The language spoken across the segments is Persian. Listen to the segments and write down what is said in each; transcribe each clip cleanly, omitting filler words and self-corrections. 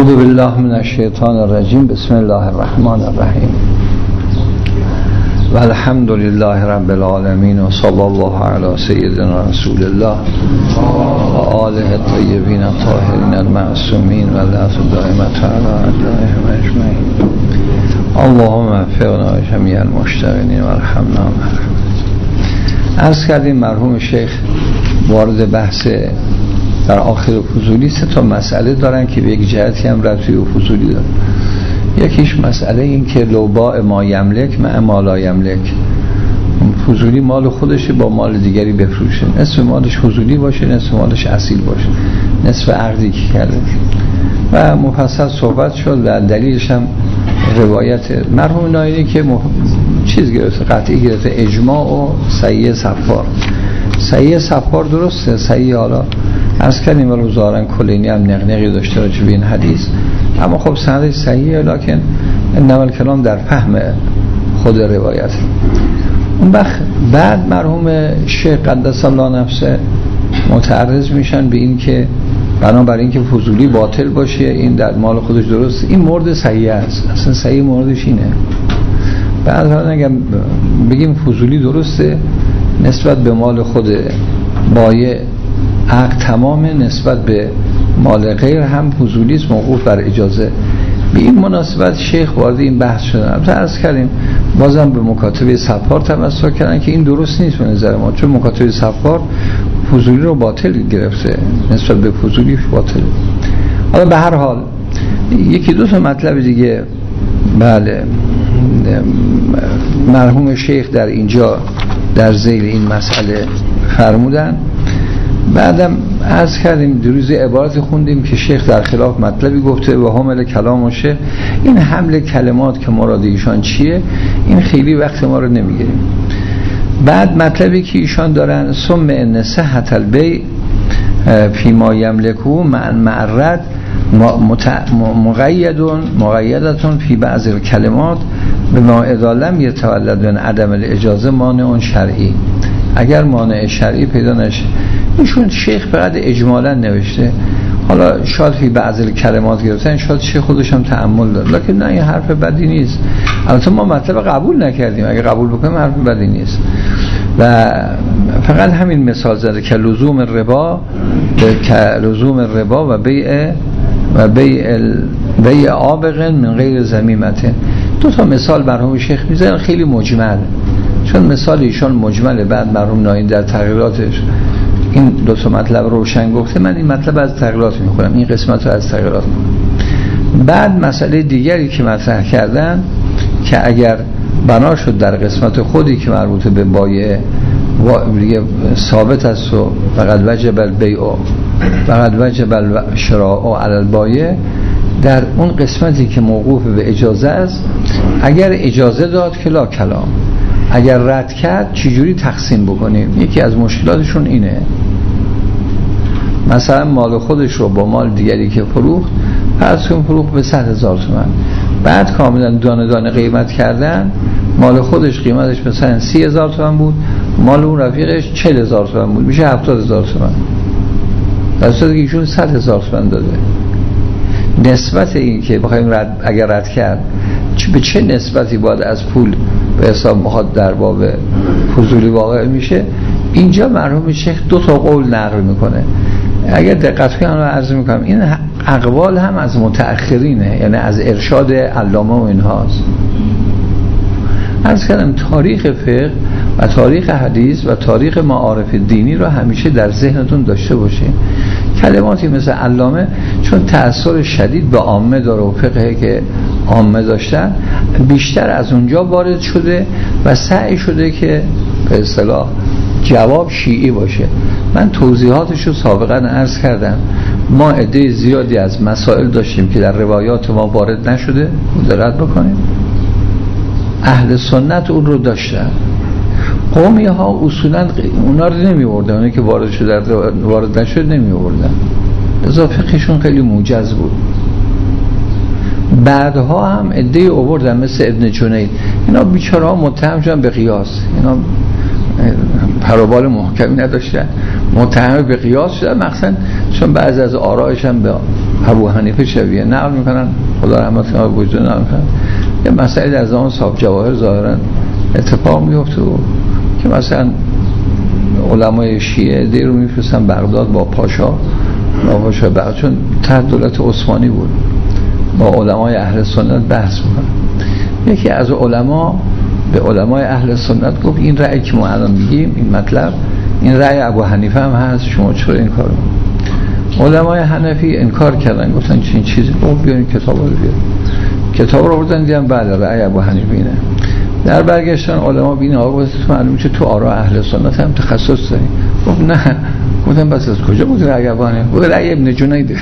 اعوذ بالله من الشیطان الرجیم. بسم الله الرحمن الرحیم و الحمد لله رب العالمین و صلی الله علی سیدنا رسول الله و آله الطیبین الطاهرین المعصومین و لعنت دائمة علی اعدائهم اجمعین. اللهم وفقنا جمیع المشتغلین و ارحمنا معهم. عرض کردیم مرحوم شیخ وارد بحث در آخر فضولی سه تا مسئله دارن که به یک جهتی هم ربطی به فضولی دارن. یکیش مسئله این که لوباء ما یملک مع ما لا یملک، فضولی مال خودش با مال دیگری بفروشه، نصف مالش فضولی باشه، نصف مالش اصیل باشه، نصف عقدی که کرده. و مفصل صحبت شد و دلیلش هم روایت مرحوم ناینی که چیز گرفته، قطعی گرفته، اجماع و صحیح صفار. صحیح صفار درسته، صحیح حالا عرض کردیم ولی ظاهرا کلینی هم نقنقی داشته راجع به این حدیث، اما خب سندش صحیحه، لکن انما الکلام در فهم خود روایت. اون بعد مرحوم شیخ قدس الله نفسه متعرض میشن به این که بنابراین که فضولی باطل باشه این در مال خودش درست، این مورد صحیح است، اصلا صحیح موردش اینه. بعد اگر بگیم فضولی درسته نسبت به مال خود بایع عقد تمامه، نسبت به مال غیر هم فضولی است موقوف بر اجازه. به این مناسبت شیخ وارد این بحث شدن. عرض کردیم بازم به مکاتبه صفار تمسک کردن که این درست نیست به نظر ما، چون مکاتبه صفار فضولی رو باطل گرفته، نسبت به فضولی باطل. حالا به هر حال یکی دو تا مطلب دیگه بله مرحوم شیخ در اینجا در ذیل این مسئله فرمودن. بعدم عرض کردیم دیروز عبارت خوندیم که شیخ در خلاف مطلبی گفته و حامل کلام و شیخ، این حمل کلمات که مراد ایشان چیه این خیلی وقت ما رو نمیگیریم. بعد مطلبی که ایشان دارن ثم ان صحة البیع فی ما یملکه معرض مقیدتون فی بعض الکلمات به ما اذا لم یتولد من عدم الاجازه مانع شرعی. اگر مانع شرعی پیدا نشه، ایشون شیخ فقط اجمالا نوشته، حالا شاید فی بعض الکلمات گرفتن، شاید شیخ خودش هم تأمل داد، لکن نه این حرف بدی نیست. البته ما مطلب قبول نکردیم، اگه قبول بکنیم حرف بدی نیست. و فقط همین مثال زده که لزوم الربا و بیع آبق من غیر ذمیمته. دو تا مثال مرحوم شیخ میزنن خیلی مجمل، چون مثال ایشان مجمله. بعد مرحوم ناین در تغییراتش این دو تا مطلب روشن گفته، من این مطلب از تغییرات میخونم، این قسمت رو از تغییرات میخونم. بعد مسئله دیگری که مطرح کردن که اگر بنا شد در قسمت خودی که مربوط به بایع دیگه ثابت است و فقط وجب البیع فقط وجب الشراء علی البایع، در اون قسمتی که موقوف به اجازه است اگر اجازه داد که لا کلام، اگر رد کرد چجوری تقسیم بکنیم. یکی از مشکلاتشون اینه، مثلا مال خودش رو با مال دیگری که فروخت، فرض کن فروخت به 100,000 تومان، بعد کاملا دانه دانه قیمت کردن، مال خودش قیمتش مثلا 30,000 تومان بود، مال اون رفیقش 40,000 تومان بود، میشه 70,000 تومان، در صورتی که ایشون 100,000 تومان داده. نسبت این که بخوایم اگر رد کرد به چه نسبتی باید از پول به حساب مخاط در باب فضولی واقع میشه، اینجا مرحوم شیخ دو تا قول نقل میکنه. اگر دقت کنم عرض میکنم این اقوال هم از متأخرینه، یعنی از ارشاد علامه و اینهاست. عرض کردم تاریخ فقه و تاریخ حدیث و تاریخ معارف دینی رو همیشه در ذهنتون داشته باشین. کلماتی مثل علامه چون تأثیر شدید به عامه داره و فقهی که عامه داشتن بیشتر از اونجا وارد شده و سعی شده که به اصطلاح جواب شیعی باشه. من توضیحاتش رو سابقا عرض کردم، ما عده زیادی از مسائل داشتیم که در روایات ما وارد نشده، دقت بکنیم. اهل سنت اون رو داشتن، قومی ها اصولا اونا رو نمی آوردن، اونایی که وارد نشد نمی آوردن، لذا فقهشون خیلی موجز بود. بعدها هم عده‌ای آوردن مثل ابن جنید، اینا بیچاره ها متهم شدن به قیاس، اینا پروبال محکمی نداشتن، متهم به قیاس شدن، مخصوصا چون بعضی از آرائش هم به ابو حنیفه شبیه نقل میکنن، خدا رحمت کنه وجود نقل میکنن یه مسئله در زمان صاحب جواهر ظاهرا اتفاق میفته که مثلا علمای شیعه دیر رو میفرستن بغداد با پاشا بغداد، چون تحت دولت عثمانی بود، با علمای اهل سنت بحث میکنن. یکی از علما به علمای اهل سنت گفت این رأی که ما الان میگیم، این مطلب، این رأی ابو حنیفه هم هست، شما چرا این کارو؟ علمای حنفی انکار کردن، گفتن چنین چیزی، گفت بیارین کتاب رو بیارین. کتاب رو بردن دیدن بله رأی ابو حنیفه اینه. در برگشتن علما بین آقا تو معلومه که تو آرا اهل سنت هم تخصص داری. گفت نه. گفتم بس از کجا بود رأی ابو حنیفه؟ بود رأی ابن جنید.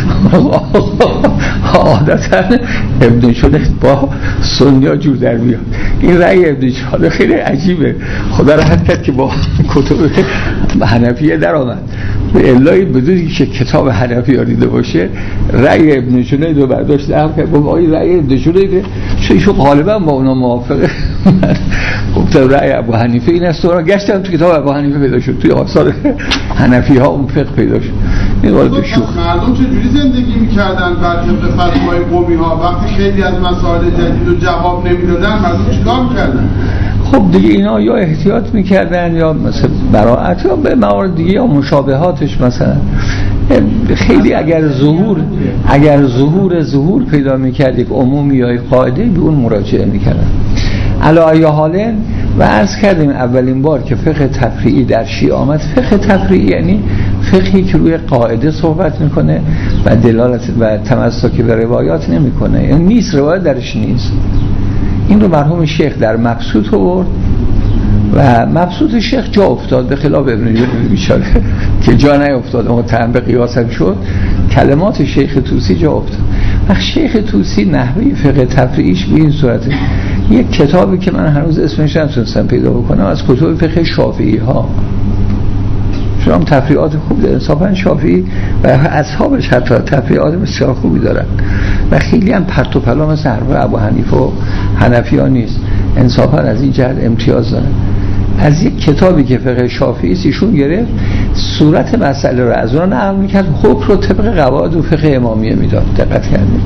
عادتا ابن جنید با سنیا جور در بیاد، این رأی ابن جنید خیلی عجیبه. خدا رحمت کرد که با کتب حنفیه در آمد، به الهی بدونی که کتاب حنفی ها دیده باشه رأی ابن جنید رو برداشت نقل کرد، گفت آقای رأی ابن جنید چون غالبا با اونا موافقه. گفتم رأی ابو حنیفه این است. و گشتم تو کتاب ابو حنیفه پیدا شد، توی آثار حنفی ها اون فقه پیدا شد. این وارد شوخ مردم چجوری زندگی میکردن بر طبق فتوای قومی ها وقتی خیلی از مسائل جدید رو جواب نمیدادن؟ مردم چیکار میکردن؟ خب دیگه اینا یا احتیاط میکردن یا مثلا براءت، یا به موارد دیگه یا مشابهاتش. مثلا خیلی اگر ظهور پیدا میکرد یک عمومی یا یک قاعده، به اون مراجعه میکردن. علی ای حال و عرض کردیم اولین بار که فقه تفریعی در شیعه آمد. فقه تفریعی یعنی فقهی که روی قاعده صحبت میکنه و دلالت و تمسک به روایات نمیکنه، یعنی نیست، روایت درش نیست. این رو مرحوم شیخ در مبسوط آورد و مبسوط شیخ جا افتاد، به خلاف ابن جنید بیچاره که جا نیافتاد، متهم به قیاس هم شد. کلمات شیخ طوسی جا افتاد. و شیخ طوسی نحوه فقه تفریعیش به این صورته. یک کتابی که من هنوز اسمش نتونستم پیدا بکنم از کتب فقه شافعی ها، شما هم تفریعات خوب داره انصافا شافعی و اصحابش حتی تفریعات بسیار خوبی دارن و خیلی هم پرت و پلا مثل حرف ابو حنیفه و حنفی ها نیست، انصافا از این جهت امتیاز دارن. از یک کتابی که فقه شافعی ایشون گرفت صورت مسئله رو از اون نقل میکرد، حکم رو طبق قواعد و فقه امامیه میداد. دقت کردید؟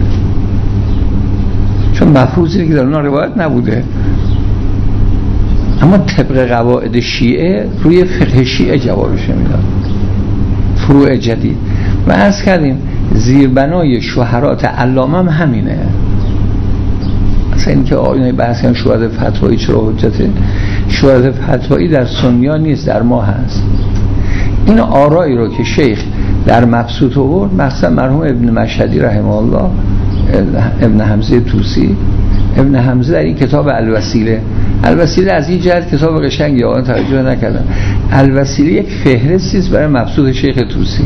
چون مفروضی که در اون روایت نبوده، اما طبق قواعد شیعه روی فقه شیعه جوابش میداد، فروع جدید. و عرض کردیم زیربنای شهرات علامه هم همینه. مثلا این که آیه بحث کردن شهرات فتوایی چرا حجته، شهرات فتوایی در سنیا نیست، در ما هست. این آرایی رو که شیخ در مبسوط آورد، مثلا مرحوم ابن مشهدی رحمه الله، ابن حمزه طوسی، ابن حمزه در این کتاب الوسیله از این جهت کتاب قشنگی آن توجه نکردن. الوسیله یک فهرستی است برای مبسوط شیخ طوسی.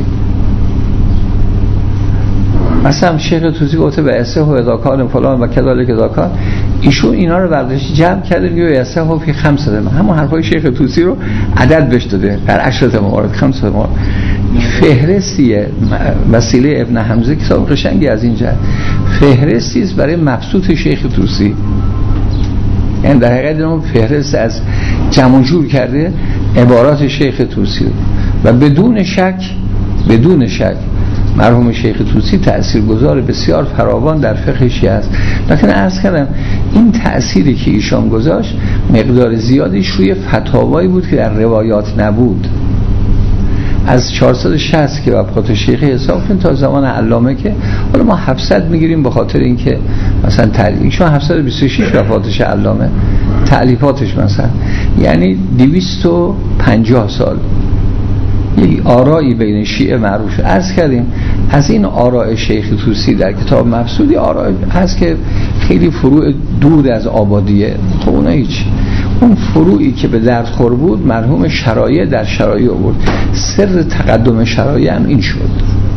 مثلا شیخ طوسی گفته به اسه و اداکان فلان و کذالک اداکان، ایشون اینا رو برداشت جمع کرده میگه اسه و فی خمسه، همون حرفای شیخ طوسی رو عدد بهش داده در 10 موارد 5 موارد. فهرستیه وسیله ابن حمزه کتاب قشنگی از این جهت، فهرستی است برای مبسوط شیخ طوسی. یعنی در حقیقت اون فهرست از جمع جور کرده عبارات شیخ طوسی و بدون شک مرحوم شیخ طوسی تأثیرگذار بسیار فراوان در فقه شیعه است. لکن عرض کردم این تأثیری که ایشان گذاشت مقدار زیادیش روی فتاوایی بود که در روایات نبود. از 460 که وفات شیخ حساب کنید تا زمان علامه، که حالا ما 700 میگیریم به خاطر اینکه مثلا تعلیفش 726 وفاتش علامه، تألیفاتش مثلا یعنی 250 سال یک آرایی بین شیعه معروف. عرض کردیم از این آراء شیخ طوسی در کتاب مبسوطی آراء هست که خیلی فروع دور از آبادیه، خب اونها هیچ. اون فروعی که به درد خور بود مرحوم شرایع در شرایع آورد. سر تقدم شرایع هم این شد،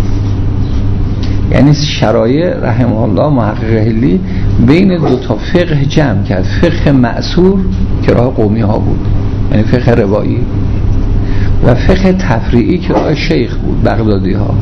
یعنی شرایع رحمه الله محقق حلی بین دو تا فقه جمع کرد، فقه معصور که راه قومی ها بود یعنی فقه روایی، و فقه تفریعی که راه شیخ بود بغدادی ها.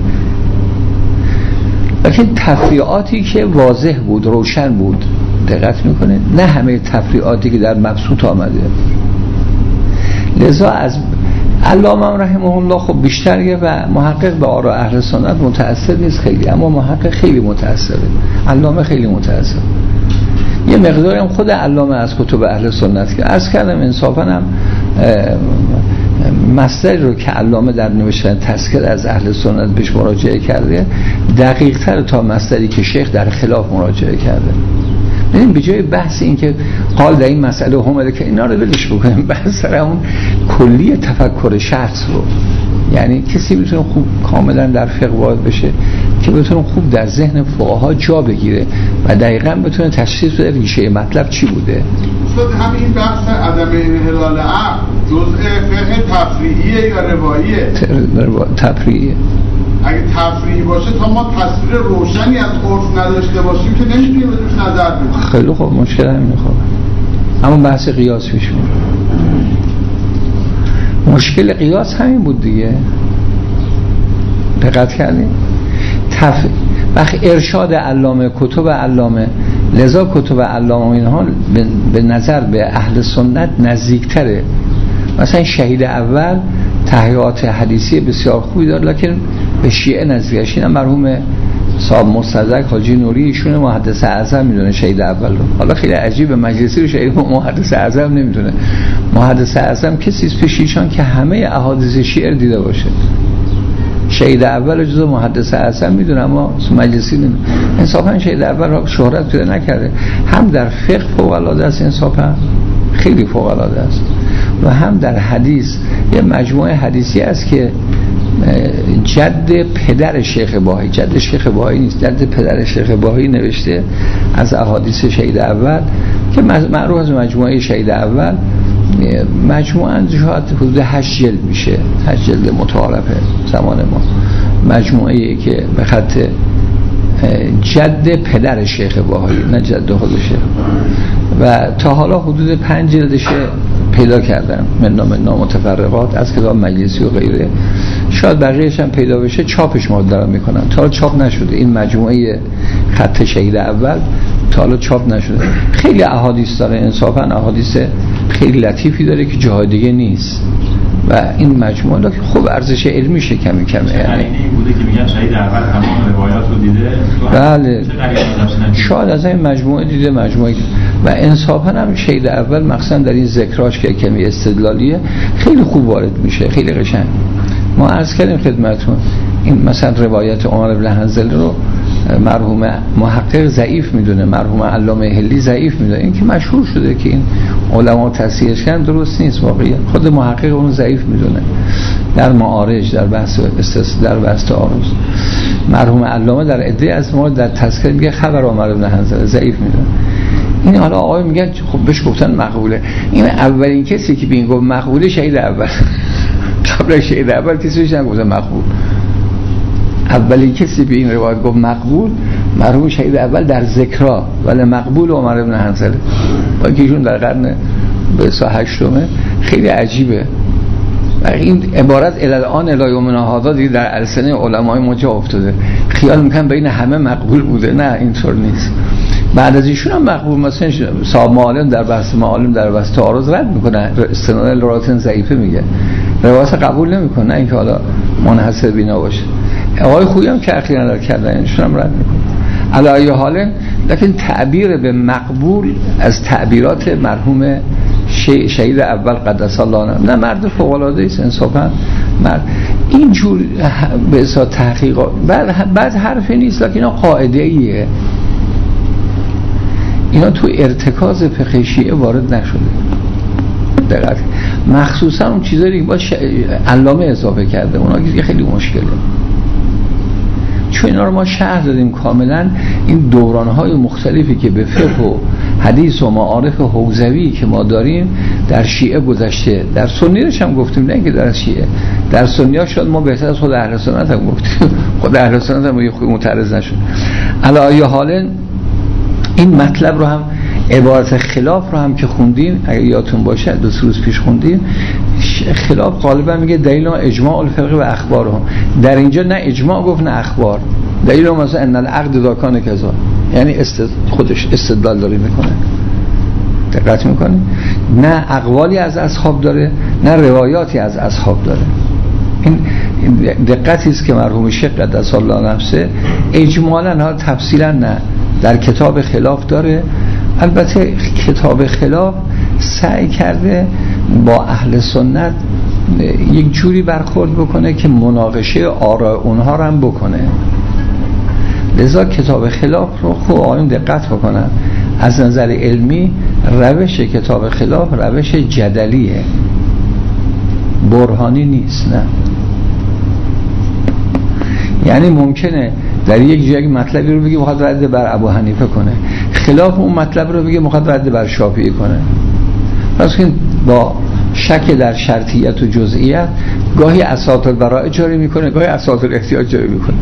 لیکن تفریعاتی که واضح بود، روشن بود، دقت میکنه، نه همه تفریعاتی که در مبسوط آمده. لذا علامه رحمه الله خب بیشتر و محقق به آراء اهل سنت متأثر نیست خیلی، اما محقق خیلی متأثره، علامه خیلی متأثر. یه مقداری هم خود علامه از کتب اهل سنت که عرض کردم انصافا هم مصدری رو که علامه در نوشتن تذکر از اهل سنت بهش مراجعه کرده دقیق تر تا مصدری که شیخ در خلاف مراجعه کرده. ببین به جای بحث این که قال در این مسئله همه که اینا رو ولش بکنیم، بحث سر اون کلی تفکر شخص رو، یعنی کسی میتونه خوب کاملا در فقه وارد بشه که بتونه خوب در ذهن فقها جا بگیره و دقیقاً بتونه تشخیص بده ریشه مطلب چی بوده. شد همین بحث عدم انحلال عقل جزء فقه تفریعیه یا رواییه؟ تفریعیه. اگه تفریعی باشه تا ما تصویر روشنی از عرف نداشته باشیم که نمیتونیم بهش نظر بدیم. خیلی خوب، مشکل همین خوب. اما بحث قیاس پیش میاد. مشکل قیاس همین بود دیگه. دقت کردیم؟ وقت ارشاد علامه، کتب علامه، لذا کتب علامه اینها به نظر به اهل سنت نزدیکتره. مثلا شهید اول تحقیقات حدیثی بسیار خوبی داره، لکن به شیعه نزدیکش. این مرحوم صاحب مستدرک حاجی نوری ایشون محدث اعظم میدونه شهید اول رو. حالا خیلی عجیبه مجلسی رو شهید محدث اعظم نمیدونه. محدث اعظم کسی است پیش ایشان که همه احادیث شیعه دیده باشه. شهید اول جزو محدث اعظم میدونه اما مجلسی نمیدونه. انصافا شهید اول را شهرت پیدا نکرده، هم در فقه فوق العاده است، انصافا خیلی فوق العاده است، و هم در حدیث. یه مجموعه حدیثی است که جد پدر شیخ بهایی، جد شیخ بهایی نیست، جد پدر شیخ بهایی نوشته از احادیث شهید اول که معروف از مجموعه شهید اول. مجموعه شاید حدود 8 جلد میشه، 8 جلد متعارف زمان ما. مجموعه ای که به خط جد پدر شیخ بهایی، نه جد خود شیخ، و تا حالا حدود 5 جلدش پیدا کردم منا متفرقات از کتاب مجلسی و غیره. شاید بقیه‌اش هم پیدا بشه، چاپش ما دارم میکنم. تا حالا چاپ نشده این مجموعه خط شهید اول، تا حالا چاپ نشده. خیلی احادیث داره، انصافا احادیث خیلی لطیفی داره که جای دیگه نیست، و این مجموعه که خوب ارزش علمیشه کمی کمی. یعنی این بوده که میگن شهید اول تمام روایات رو دیده. بله، شاید از این مجموعه دیده، مجموعه. و انصافا هم شهید اول مخصوصا در این ذکراش که کمی استدلالیه خیلی خوب وارد میشه، خیلی قشنگ. ما عرض کردیم خدمتتون این مثلا روایت عمر بن حنظله رو مرحوم محقق ضعیف میدونه، مرحوم علامه حلی ضعیف میدونه. این که مشهور شده که این علما تصحیحش کردن درست نیست، واقعا خود محقق اون ضعیف میدونه در معارج، در بحث تعارض. مرحوم علامه در عده از ما در تذکر میگه خبر عمر بن حنظله ضعیف میدونه. این حالا آقای میگن خب بهش گفتن مقبوله. این اولین کسی که به این گفت مقبوله شهید اول. قبل شهید اول کسی بهش نگفت مقبول. اولین کسی به این روایت گفت مقبول مرحوم شهید اول در ذکرها، ولی مقبول عمر بن حنظله با که ایشون در قرن به 8 خیلی عجیبه. و این عبارت الان الایومنا هذا دیگه در السنه علمای ما جا افتاده. خیال میکنن بین همه مقبول بوده، نه اینطور نیست. بعد از ایشون هم مقبول، مثلا صاحب معالم در بحث معالم در بحث تعارض رد میکنه، استناد روایت ضعیفه میگه، روایت قبول نمیکنه، نه اینکه حالا منحصر بینا باشه. آقای خویی هم که اخیراً رد کردن ایشون هم رد میکنه. علی ای حال، لکن تعبیر به مقبول از تعبیرات مرحوم شهید اول قدس الله نه مرد فوق العاده است انصافا. مرد اینجور به اصطلاح تحقیقات بعد حرفی نیست، لکن اینا قاعده ایه، اینا تو ارتکاز فقه شیعه وارد نشده. دقیق مخصوصا اون چیزایی که با علامه اضافه کرده اونا که خیلی مشکله، چون اینا رو ما شرح دادیم کاملا. این دورانهای مختلفی که به فقه و حدیث و معارف حوزوی که ما داریم در شیعه گذشته، در سنیش هم گفتیم، نه که در شیعه، در سنی‌ها شاید ما بهتر از خود اهل سنت هم گفتیم، خود اهل سنت هم یه خوب متعرض نشد. علی ای حال این مطلب رو هم عبارت خلاف رو هم که خوندیم، اگه یادتون باشه 2 روز پیش خوندیم، خلاف غالبا میگه دلیل اجماع الفقه و اخبارهم. در اینجا نه اجماع گفت نه اخبار. دلیل مثلا ان العقد ذاکان کذا، یعنی خودش استدلال داره میکنه. دقت میکنید؟ نه اقوالی از اصحاب داره نه روایاتی از اصحاب داره. این دقتی است که مرحوم شیخ قدس الله نفسه اجمالاً ها تفصیلا نه در کتاب خلاف داره. البته کتاب خلاف سعی کرده با اهل سنت یک جوری برخورد بکنه که مناقشه آراء اونها رو هم بکنه. لذا کتاب خلاف رو خوب آقایون دقت بکنن. از نظر علمی روش کتاب خلاف روش جدلیه، برهانی نیست. نه یعنی ممکنه در یک جایی مطلبی رو بگه میخواد رد بر ابو حنیفه کنه، خلاف اون مطلب رو بگه میخواد رد بر شافعی کنه. پس این با شک در شرطیت و جزئیت گاهی اساط البراء جاری میکنه، گاهی اساط الاحتیاج جاری میکنه.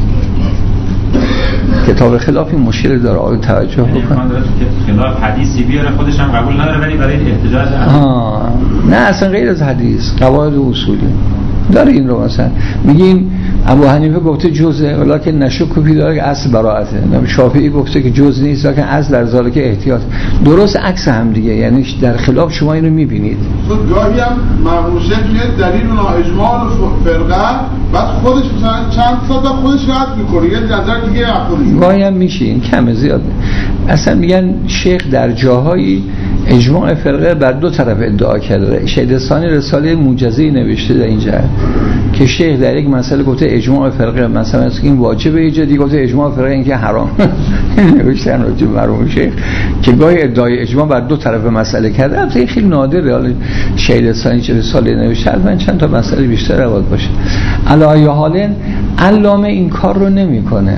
کتاب خلاف این مشکل داره، آقای توجه بکنه. خلاف حدیثی بیاره خودش هم قبول نداره ولی برای احتجاج نه اصلا غیر از حدیث قواعد و اصولی داره. این رو مثلا میگیم ابو حنیفه گفته جزء ولکن نشک فی داره که اصل براءته، شافعی گفته که جزء نیست لکن اصل در ذالک احتیاط. درست عکس هم دیگه، یعنی در خلاف شما اینو میبینید. گاهی هم مرحوم شیخ میگه دلیل اون اجماع و فرقه، بعد خودش مثلا چند صد خودش رد میکنه یه نظر دیگه اخوری. گاهی هم میشه، این کم زیاد. اصلا میگن شیخ در جاهایی اجماع فرقه بر دو طرف ادعا کرده. شیدستانی رساله موجزه‌ای نوشته در اینجا که شیخ در یک مسئله گفته اجماع فرقه مثلا این واجبه، یه جدی گفته اجماع فرقه این که حرام. نوشتن راجع به مرحوم شیخ که گاهی ادعای اجماع بر دو طرف مسئله کرده. البته خیلی نادره، حالا شیدستانی چه رساله نوشته من چند تا مسئله بیشتر رواد باشه. علی حال علامه این کار رو نمیکنه.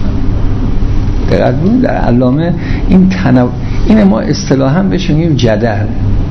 در علامه این این ما اصطلاحاً بهش میگیم جدل.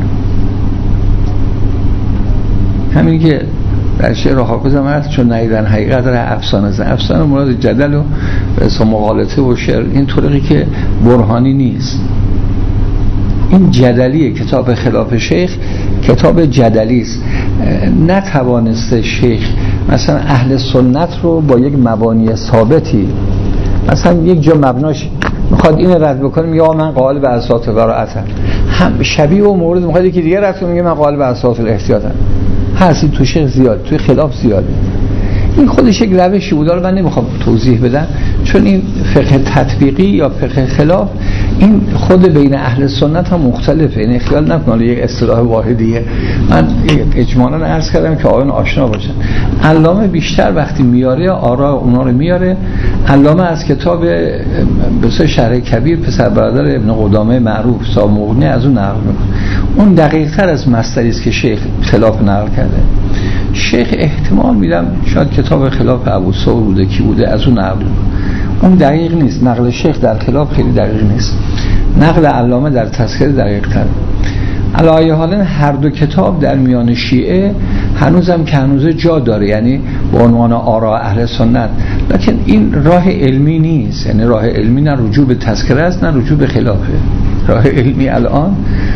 همین که در شعر حافظ مرد چون ندیدن حقیقت را افسانه مراد جدل و اسم مغالطه و شعر این طریقی که برهانی نیست. این جدلیه. کتاب خلاف شیخ کتاب جدلی است. نتوانسته شیخ مثلا اهل سنت رو با یک مبانی ثابتی، مثلا یک جا مبناش میخواد این رد بکنه میگه من قائل به اساس براءتم، هم شبیه و مورد میخواد یکی دیگه رد کنه میگه من قائل به اساس الاحتیاطم. هستی تو شیخ زیاد، توی خلاف زیاده. این خودش یک روشی بود، من نمیخوام توضیح بدم چون این فقه تطبیقی یا فقه خلاف این خود بین اهل سنت هم مختلفه. این خیال نکنه یک اصطلاح واحدیه. من اجمالاً عرض کردم که آقایان آشنا باشن. علامه بیشتر وقتی میاره آراء اونا رو میاره. علامه از کتاب بسیار شرح کبیر پسر برادر ابن قدامه معروف صاحب مغنی از اون نقل میکنه. اون دقیق تر از مصدری است که شیخ خلاف نقل کرده. شیخ احتمال میدم شاید کتاب خلاف ابو ثور بوده کی بوده از اون نقل. اون دقیق نیست. نقل شیخ در خلاف خیلی دقیق نیست. نقل علامه در تذکره دقیق تر. علی حال هر دو کتاب در میان شیعه هنوزم که هنوز جا داره، یعنی به عنوان آراء اهل سنت. لکن این راه علمی نیست. یعنی راه علمی نه رجوع به تذکره است نه رجوع به خلافه. راه علمی الان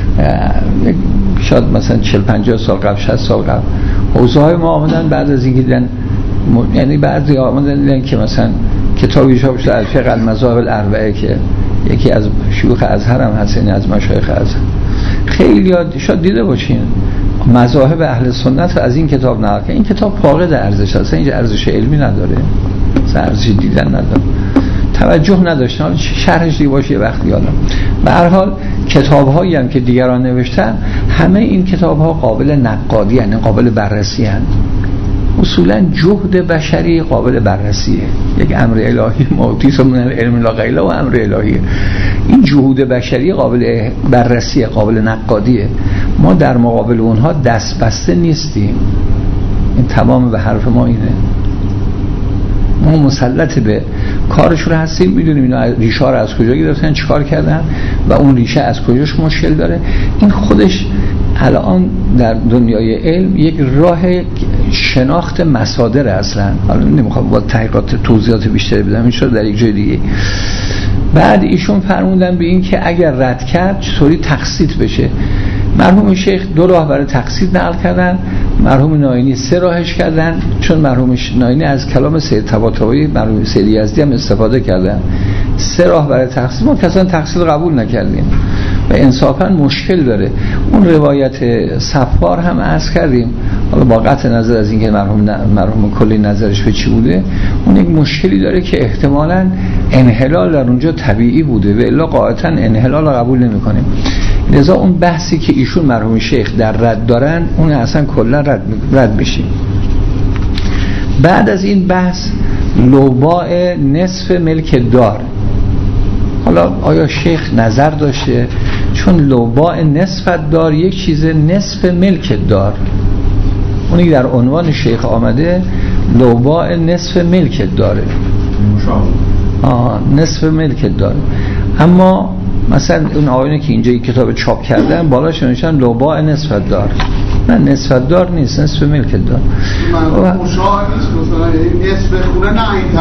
شاید مثلا 40-50 سال قبل 60 سال قبل حوزه‌های ما آمدن بعد از اینکه دیدن، یعنی بعضی آمدن دیدن که مثلا کتابی چاپ شده الفقه المذاهب الاربعه که یکی از شیوخ ازهر هم هست، یعنی از مشایخ ازهر. خیلی شاید دیده باشین مذاهب اهل سنت از این کتاب نقل که این کتاب فاقد ارزش است. اینجا ارزش علمی نداره، ارزش دیدن نداره، توجه نداشتن. شرحش دی باشه وقتی حالا به هر حال کتاب‌هایی هم که دیگران نوشتن همه این کتاب‌ها قابل نقادی یعنی قابل بررسی هستند. اصولا جهد بشری قابل بررسیه. یک امر الهی موتیس من العلم لا غیله و امر الهیه. این جهود بشری قابل بررسیه، قابل نقادیه. ما در مقابل اونها دست بسته نیستیم. این تمام به حرف ما اینه. ما مسلط به کارشون هستیم، میدونیم اینا ریشه رو از کجا گرفتن، چیکار کردن و اون ریشه از کجاش مشکل داره. این خودش الان در دنیای علم یک راه شناخت مصادر اصلا. حالا نمیخوام با تحقیقات توضیحات بیشتری بدم، این شد در یک جای دیگه. بعد ایشون فرمودن به این که اگر رد کرد چطوری تقسیط بشه. مرحوم شیخ 2 راه برای تقسیط نقل کردن، مرحوم ناینی 3 راهش کردن، چون مرحوم ناینی از کلام سید طباطبایی مرحوم سید یزدی هم استفاده کردن. 3 راه برای تقسیط. ما کسان تقسیط قبول نکردیم. و انصافا مشکل داره. اون روایت صفار هم عرض کردیم، حالا با قطع نظر از اینکه مرحوم کلی نظرش به چی بوده، اون یک مشکلی داره که احتمالاً انحلال در اونجا طبیعی بوده و الا قاعدتاً انحلال قبول نمی‌کنیم. لذا اون بحثی که ایشون مرحوم شیخ در رد دارن اون اصلا کلا رد بشیم. بعد از این بحث لوباء نصف ملک دار. حالا آیا شیخ نظر داشته؟ چون لوباء نصف دار یک چیز نصف ملک دار، اونی در عنوان شیخ آمده لوباء نصف ملک داره، نصف ملک داره. اما مثلا اون آقایونی که اینجا یک کتاب چاپ کردن بالاش نوشتن لوباء نصف دار، نه نصف دار نیست، نصف ملک دار. مشاع نیست مثلا نصف خونه، نه این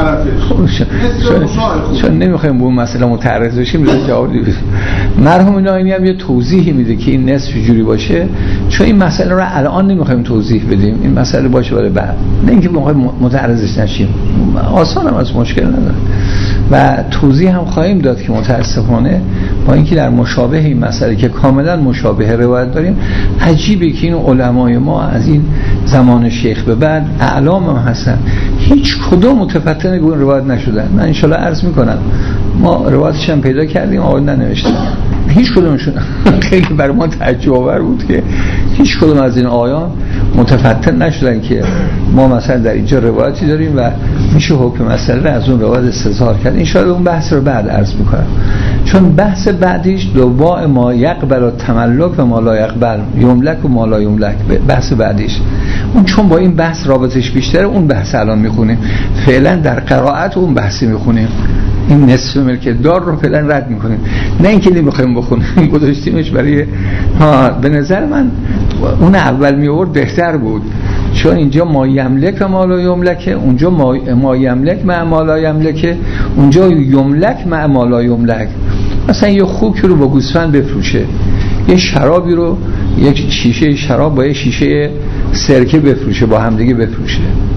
طرفش. چون نمیخوایم به اون مسئله متعرض بشیم لذا جواب بدیم. مرحوم ناینی هم یه توضیحی میده که این نصف جوری باشه، چون این مسئله رو الان نمیخوایم توضیح بدیم، این مسئله باشه برای بعد، نه اینکه بخوایم متعرضش نشیم. آسان هم از مشکل نداره و توضیح هم خواهیم داد که متاسفانه با اینکه در مشابه این مسئله که کاملا مشابه روایت داریم، عجیبه که این علمای ما از این زمان شیخ به بعد اعلام هم هستن هیچ کدوم متفتن به اون روایت نشدن. من انشالله عرض میکنم ما روایتش هم پیدا کردیم آقای ننوشتن، هیچ کدومشون خیلی برای ما تعجب آور بود که هیچ کدوم از این آیان متفتن نشدن که ما مثلا در اینجا روایتی داریم و میشه حکم مسئله از اون روایت استظهار کرد. انشالله اون بحث رو بعد عرض میکنم، چون بحث بعدیش دوباء ما یقبل و تملک و ما لا یقبل، یملک و ما لا یملک، بحث بعدیش اون چون با این بحث رابطش بیشتره اون بحث الان میخونیم، فعلا در قرائت اون بحثی میخونیم، این نصف ملک دار رو فعلا رد میکنیم، نه اینکه نمیخوایم بخونیم، گذاشتیمش برای به نظر من اون اول میورد بهتر بود، چون اینجا ما یملک و ما لا یملک، اونجا ما یملک مع ما لا یملک، اونجا یملک مع ما لا یملک. مثلا یه خوکی رو با گوسفند بفروشه، یه شرابی رو، یک شیشه شراب با یه شیشه سرکه بفروشه، با همدیگه بفروشه.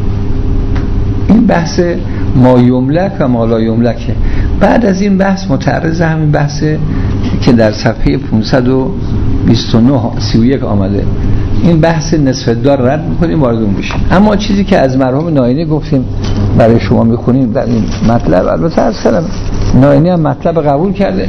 این بحث ما یملک و ما لا یملکه. بعد از این بحث متعرض همین بحثه که در صفحه 529 31 آمده، این بحث نصف دار رد میکنیم وارد اون بشیم. اما چیزی که از مرحوم ناینی گفتیم برای شما میخونیم در این مطلب، البته از کلم ناینی هم مطلب قبول کرده،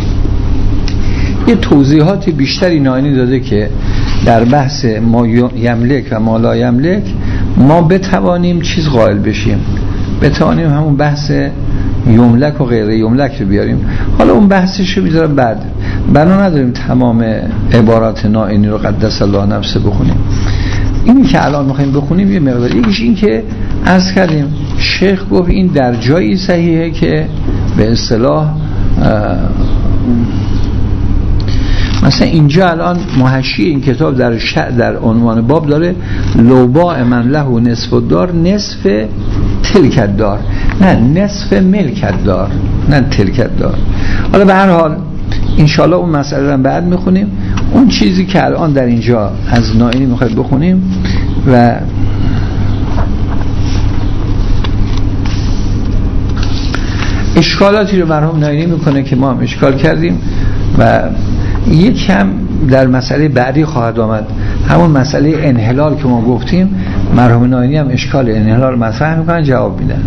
یه توضیحات بیشتری ناینی داده که در بحث ما یملک و ما لا یملک ما بتوانیم چیز قائل بشیم، بتوانیم همون بحث یملک و غیر یملک رو بیاریم. حالا اون بحثش رو بیذارم بعد، بنا نداریم تمام عبارات ناینی رو قدس الله نفسه بخونیم. اینی که الان میخوایم بخونیم یه مقدار، یکیش این که عرض کردیم شیخ گفت این در جایی صحیحه که به اصطلاح مثلا اینجا الان محشی این کتاب در عنوان باب داره لوباء من له نصف دار نصف تلکت دار، نه نصف ملکت دار، نه تلکت دار. حالا به هر حال انشالله اون مسئله رو بعد میخونیم. اون چیزی که الان در اینجا از ناینی میخوایم بخونیم و اشکالاتی رو مرحوم ناینی میکنه که ما هم اشکال کردیم و یک هم در مسئله بعدی خواهد آمد، همون مسئله انحلال که ما گفتیم مرحوم ناینی هم اشکال انحلال مطرح میکنن، جواب میدن.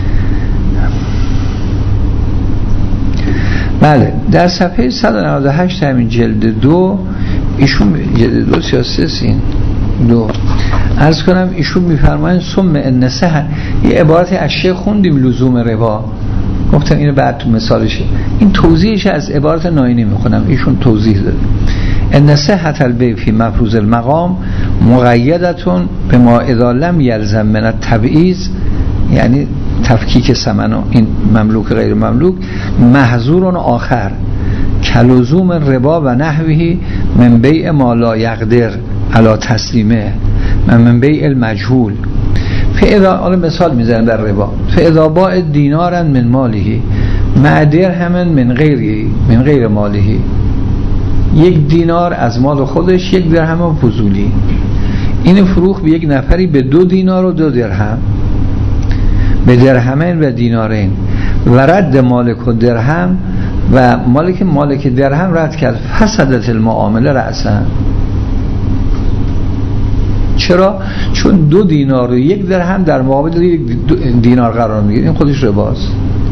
بله در صفحه 198 همین جلد 2 ایشون جلد 2 سیاسین 2 عرض کنم ایشون میفرمایند ثم ان صح، یه عبارت از شیخ خوندیم لزوم ربا، گفتم اینو بعد تو مثالشه، این توضیحش از عبارت ناینی میخونم، ایشون توضیح داده ان صحت البیع فی مفروض المقام مقیدتون به ما اذا لم یلزم من التبعیض، یعنی تفکیک ثمن و این مملوک غیر مملوک، محظور آخر کلزوم ربا و نحوه من بیع ما لا یقدر علی تسلیمه من بیع المجهول. فاذا، حالا مثال میزنم در ربا، فاذا باع دینارا من ماله مع درهم من غیر ماله، یک دینار از مال خودش، یک درهم فضولی، این فروخت به یک نفری به 2 دینار و 2 درهم، به درهمین و دینارین، و رد مالک و درهم و مالک درهم رد کرد، فسدت المعامله رأسا. چرا؟ چون 2 دینار و 1 درهم در مقابل 1 دینار قرار میگیره، این خودش رباست.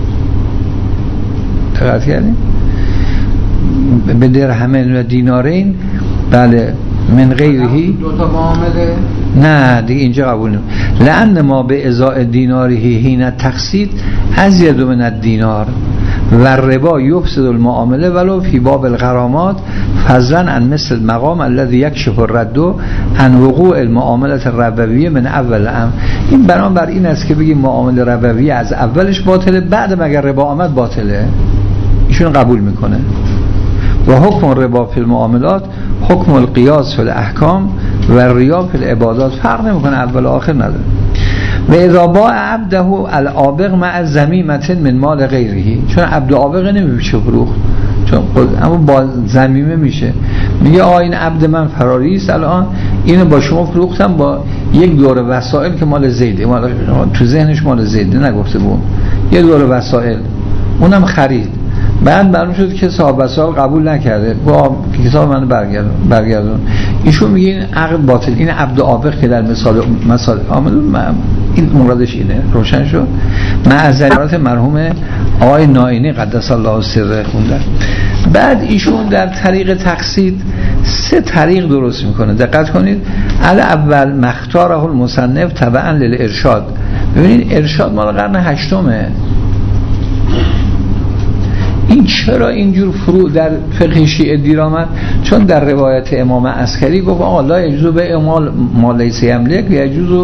دقت کردین؟ به درهمین و دینارین، بله، من غیرهی 2 تا معامله نه دیگه اینجا قبول نمی. لأن ما به ازاء دیناری حین تقسید ازید من الدینار و ربا یفسد المعامله ولو فی باب الغرامات فضلا عن مثل المقام الذي یکشف الرد عن وقوع المعامله الربویه من اول الامر. این بنابر این است که بگیم معامله ربویه از اولش باطله، بعد مگر ربا آمد باطله. ایشون قبول میکنه. و حکم ربا فی المعاملات حکم القیاس فی الاحکام و ریا فی العبادات، فرق نمیکنه، اول و آخر نداره. و اذا باع عبده العابق مع ذمیمه من مال غیره، چون عبد عابق نمیشه فروخت، چون اما با ذمیمه میشه. میگه این عبد من فراری است الان، اینو با شما فروختم با 1 دور وسائل که مال زیده، مال تو ذهنش مال زیده نگفته بود، 1 دور وسائل اونم خرید. بعد معلوم شد که صاحب وسائل قبول نکرده، با کتاب من برگردون. ایشون میگه این عقد باطل. این عبد عابق که در مثال عامل این مرادش اینه، روشن شد. معذرات مرحوم آقای نائینی قدس الله سره خوندن. بعد ایشون در طریق تقسید 3 طریق درست میکنه. دقت کنید. اول مختاره المصنف تبعا للارشاد. ببینید ارشاد مال قرن 8ه. این چرا اینجور فروع در فقه شیعه دیر آمد؟ چون در روایت امام عسکری گفت آقا لا یجوز به مال لیس یملک، یجوز